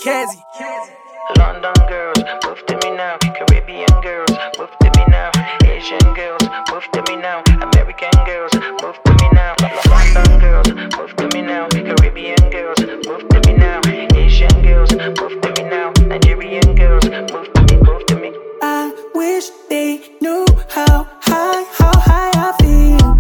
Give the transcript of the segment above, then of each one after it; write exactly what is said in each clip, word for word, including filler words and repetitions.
Kazi. London girls, move to me now. Caribbean girls, move to me now. Asian girls, move to me now. American girls, move to me now. London girls, move to me now. Caribbean girls, move to me now. Asian girls, move to me now. Nigerian girls, move to me, move to me. I wish they knew how high, how high I feel.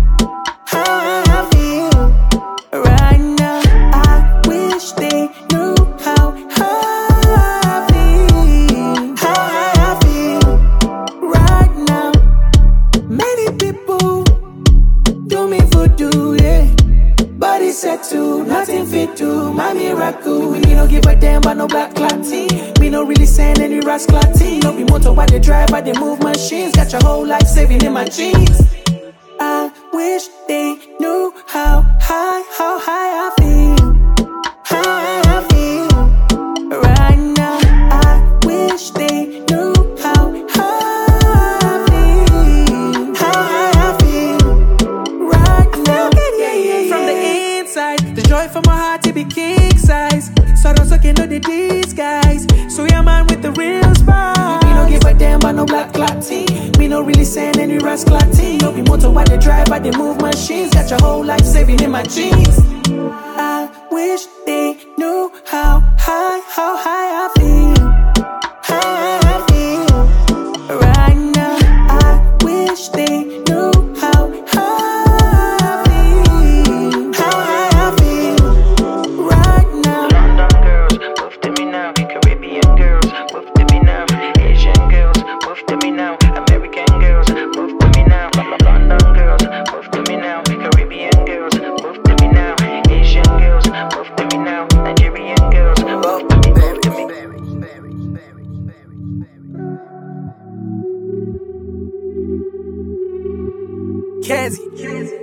How I feel right now. I wish they knew how high I feel. How I feel right now. Many people do me voodoo, yeah. Body set to nothing fit to my miracle. Me no give a damn about no black clatty. Me no really send any rascality. No be motor while they drive, but they move machines. Got your whole life saving in my jeans. I wish they knew how high, how high I feel. How I feel right now. I wish they knew how high I feel. How I feel right now. Yeah, yeah, yeah. From the inside, the joy from my heart to be king size. So don't suck into the disguise. So yeah, man with the real spice. Me no give a damn about no black clatty. Me no really send any rascality. No be motor while they drive, but they move machines. Got your whole life saving in my jeans. I wish they knew how high, how high I feel. How I feel right now. I wish they knew how high I feel. How I feel right now. London girls, move to me now. Caribbean girls, move to me now. Asian girls, move to me now. American girls, move to me now. London girls, move to me now. Caribbean girls, move to me now. Asian girls, move to me now. Nigerian girls, move to me, move to me. Kazi.